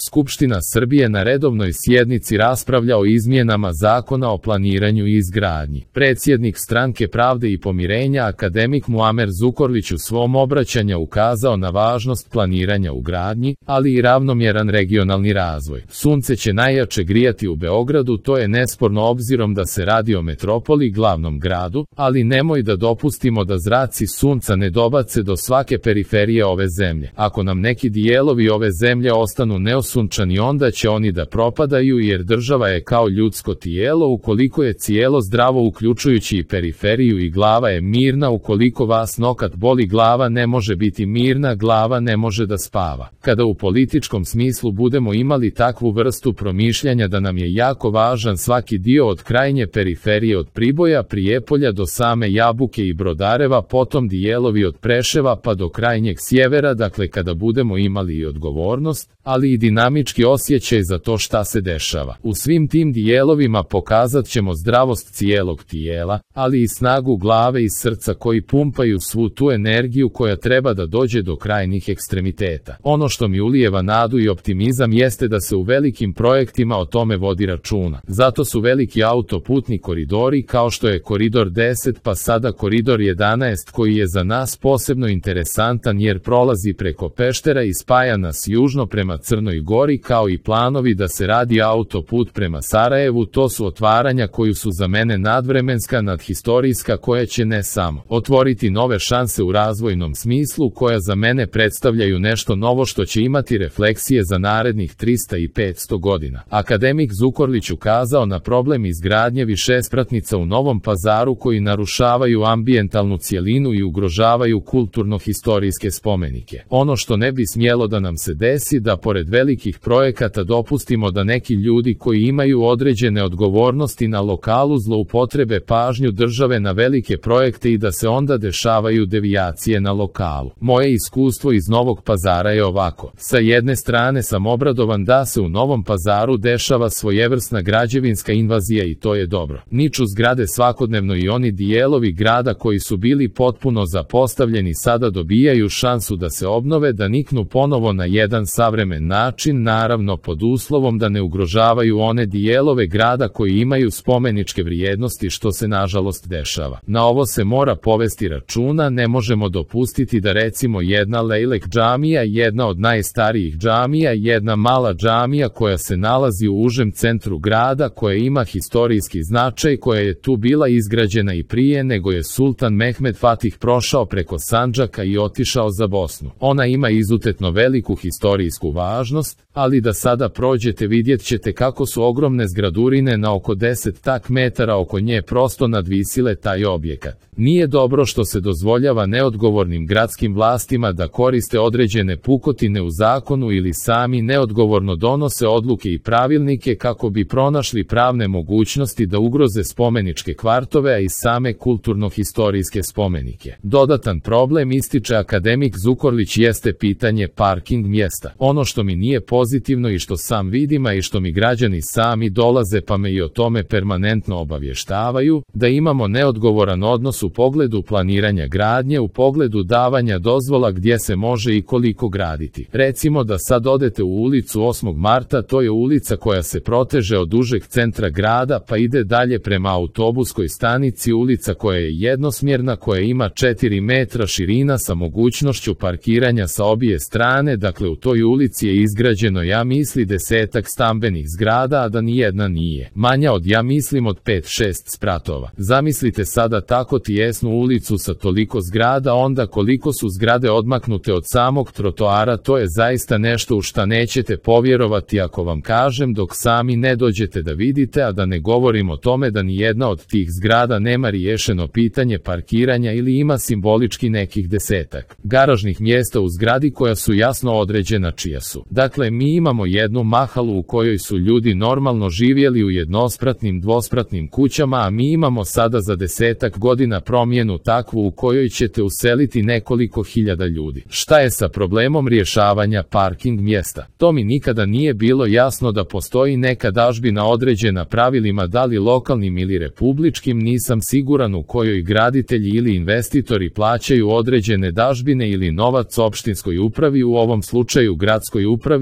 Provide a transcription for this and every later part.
Skupština Srbije na redovnoj sjednici raspravlja o izmjenama Zakona o planiranju i izgradnji. Predsjednik Stranke pravde i pomirenja akademik Muamer Zukorlić u svom obraćanju ukazao na važnost planiranja u gradnji, ali i ravnomjeran regionalni razvoj. Sunce će najjače grijati u Beogradu, to je nesporno obzirom da se radi o metropoli, glavnom gradu, ali nemoj da dopustimo da zraci sunca ne dobace do svake periferije ove zemlje. Ako nam neki dijelovi ove zemlje ostanu neosunčani, onda će oni da propadaju, jer država je kao ljudsko tijelo, ukoliko je cijelo zdravo uključujući i periferiju, i glava je mirna. Ukoliko vas nokat boli, glava ne može biti mirna, glava ne može da spava. Kada u političkom smislu budemo imali takvu vrstu promišljanja da nam je jako važan svaki dio od krajnje periferije, od Priboja, Prijepolja do same Jabuke i Brodareva, potom dijelovi od Preševa pa do krajnjeg sjevera, dakle kada budemo imali i odgovornost, ali i dinamički osjećaj za to šta se dešava. U svim tim dijelovima pokazat ćemo zdravost cijelog tijela, ali i snagu glave i srca koji pumpaju svu tu energiju koja treba da dođe do krajnjih ekstremiteta. Ono što mi ulijeva nadu i optimizam jeste da se u velikim projektima o tome vodi računa. Zato su veliki autoputni koridori kao što je Koridor 10 pa sada Koridor 11 koji je za nas posebno interesantan jer prolazi preko Peštera i spaja nas južno prema Crnoj Gori, kao i planovi da se radi autoput prema Sarajevu. To su otvaranja koju su za mene nadvremenska, nadhistorijska, koja će ne samo otvoriti nove šanse u razvojnom smislu, koja za mene predstavljaju nešto novo što će imati refleksije za narednih 300 i 500 godina. Akademik Zukorlić ukazao na problem izgradnje višespratnica u Novom Pazaru koji narušavaju ambijentalnu cjelinu i ugrožavaju kulturno-historijske spomenike. Ono što ne bi smjelo da nam se desi, da pored velikih projekata dopustimo da neki ljudi koji imaju određene odgovornosti na lokalu zloupotrebe pažnju države na velike projekte i da se onda dešavaju devijacije na lokalu. Moje iskustvo iz Novog Pazara je ovako. Sa jedne strane sam obradovan da se u Novom Pazaru dešava svojevrsna građevinska invazija i to je dobro. Niču zgrade svakodnevno i oni dijelovi grada koji su bili potpuno zapostavljeni sada dobijaju šansu da se obnove, da niknu ponovo na jedan savremen način, naravno pod uslovom da ne ugrožavaju one dijelove grada koji imaju spomeničke vrijednosti, što se nažalost dešava. Na ovo se mora povesti računa, ne možemo dopustiti da recimo jedna Lejlek džamija, jedna od najstarijih džamija, jedna mala džamija koja se nalazi u užem centru grada, koja ima historijski značaj, koja je tu bila izgrađena i prije nego je Sultan Mehmed Fatih prošao preko Sandžaka i otišao za Bosnu. Ona ima izuzetno veliku historijsku važnost, ali da sada prođete vidjet ćete kako su ogromne zgradurine na oko 10 tak metara oko nje prosto nadvisile taj objekat. Nije dobro što se dozvoljava neodgovornim gradskim vlastima da koriste određene pukotine u zakonu ili sami neodgovorno donose odluke i pravilnike kako bi pronašli pravne mogućnosti da ugroze spomeničke kvartove, a i same kulturno-historijske spomenike. Dodatan problem, ističe akademik Zukorlić, jeste pitanje parking mjesta. Ono što mi nije pozitivno i što sam vidim, a i što mi građani sami dolaze pa me i o tome permanentno obavještavaju, da imamo neodgovoran odnos u pogledu planiranja gradnje, u pogledu davanja dozvola gdje se može i koliko graditi. Recimo da sad odete u ulicu 8. Marta, to je ulica koja se proteže od užeg centra grada pa ide dalje prema autobuskoj stanici, ulica koja je jednosmjerna, koja ima 4 metra širina sa mogućnošću parkiranja sa obje strane, dakle u toj ulici je izgrađeno ja mislim 10-ak stambenih zgrada, a da nijedna nije manja od ja mislim od 5-6 spratova. Zamislite sada tako tijesnu ulicu sa toliko zgrada, onda koliko su zgrade odmaknute od samog trotoara, to je zaista nešto u šta nećete povjerovati ako vam kažem dok sami ne dođete da vidite, a da ne govorim o tome da nijedna od tih zgrada nema riješeno pitanje parkiranja ili ima simbolički nekih 10-ak garažnih mjesta u zgradi koja su jasno određena čija su. Dakle, mi imamo jednu mahalu u kojoj su ljudi normalno živjeli u jednospratnim, dvospratnim kućama, a mi imamo sada za 10-ak godina promjenu takvu u kojoj ćete useliti nekoliko hiljada ljudi. Šta je sa problemom rješavanja parking mjesta? To mi nikada nije bilo jasno, da postoji neka dažbina određena pravilima, da li lokalnim ili republičkim, nisam siguran, u kojoj graditelji ili investitori plaćaju određene dažbine ili novac opštinskoj upravi, u ovom slučaju gradskoj upravi,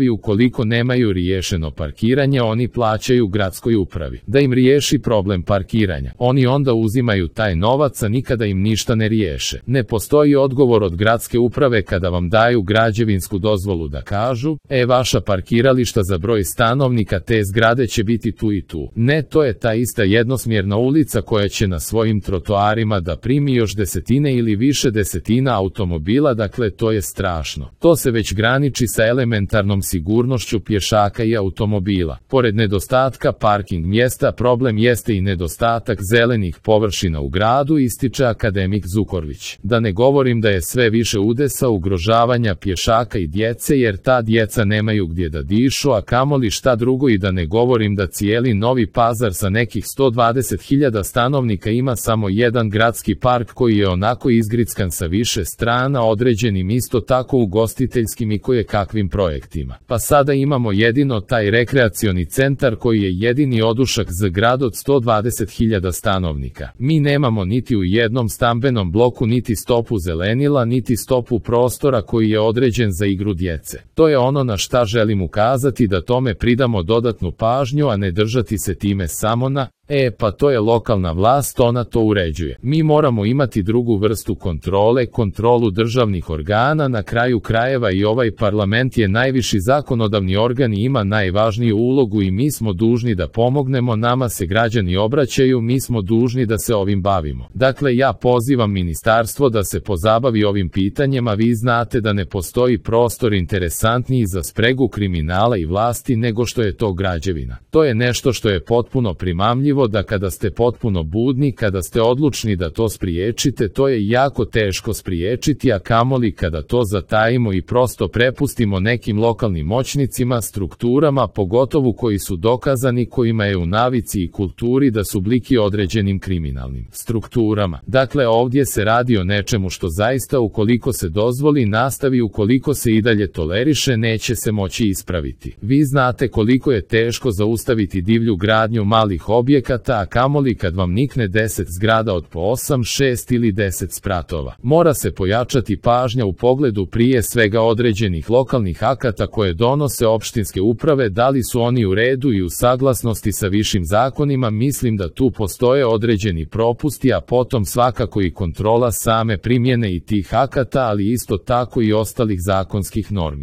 i ukoliko nemaju riješeno parkiranje, oni plaćaju gradskoj upravi da im riješi problem parkiranja. Oni onda uzimaju taj novac, a nikada im ništa ne riješe. Ne postoji odgovor od gradske uprave kada vam daju građevinsku dozvolu da kažu, vaša parkirališta za broj stanovnika te zgrade će biti tu i tu. Ne, to je ta ista jednosmjerna ulica koja će na svojim trotoarima da primi još desetine ili više desetina automobila, dakle to je strašno. To se već graniči sa elementarnom sigurnošću pješaka i automobila. Pored nedostatka parking mjesta, problem jeste i nedostatak zelenih površina u gradu, ističe akademik Zukorlić. Da ne govorim da je sve više udesa ugrožavanja pješaka i djece, jer ta djeca nemaju gdje da dišu, a kamoli šta drugo, i da ne govorim da cijeli Novi Pazar sa nekih 120.000 stanovnika ima samo jedan gradski park koji je onako izgrickan sa više strana, određenim isto tako ugostiteljskim i kojekakvim projektima. Pa sada imamo jedino taj rekreacioni centar koji je jedini odušak za grad od 120.000 stanovnika. Mi nemamo niti u jednom stambenom bloku niti stopu zelenila, niti stopu prostora koji je određen za igru djece. To je ono na šta želim ukazati, da tome pridamo dodatnu pažnju, a ne držati se time samo na pa to je lokalna vlast, ona to uređuje. Mi moramo imati drugu vrstu kontrole, kontrolu državnih organa. Na kraju krajeva i ovaj parlament je najviši zakonodavni organ i ima najvažniju ulogu i mi smo dužni da pomognemo, nama se građani obraćaju, mi smo dužni da se ovim bavimo. Dakle, ja pozivam ministarstvo da se pozabavi ovim pitanjima. Vi znate da ne postoji prostor interesantniji za spregu kriminala i vlasti nego što je to građevina. To je nešto što je potpuno primamljivo, da kada ste potpuno budni, kada ste odlučni da to spriječite, to je jako teško spriječiti, a kamoli kada to zatajimo i prosto prepustimo nekim lokalnim moćnicima, strukturama, pogotovo koji su dokazani, kojima je u navici i kulturi da su bliki određenim kriminalnim strukturama. Dakle, ovdje se radi o nečemu što zaista, ukoliko se dozvoli, nastavi, ukoliko se i dalje toleriše, neće se moći ispraviti. Vi znate koliko je teško zaustaviti divlju gradnju malih objekata, a kamoli kad vam nikne 10 zgrada od po 8, 6 ili 10 spratova. Mora se pojačati pažnja u pogledu prije svega određenih lokalnih akata koje donose opštinske uprave, da li su oni u redu i u saglasnosti sa višim zakonima. Mislim da tu postoje određeni propusti, a potom svakako i kontrola same primjene i tih akata, ali isto tako i ostalih zakonskih normi.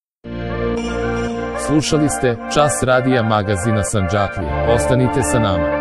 Slušali ste Čas radija magazina Sandžaklija. Ostanite sa nama.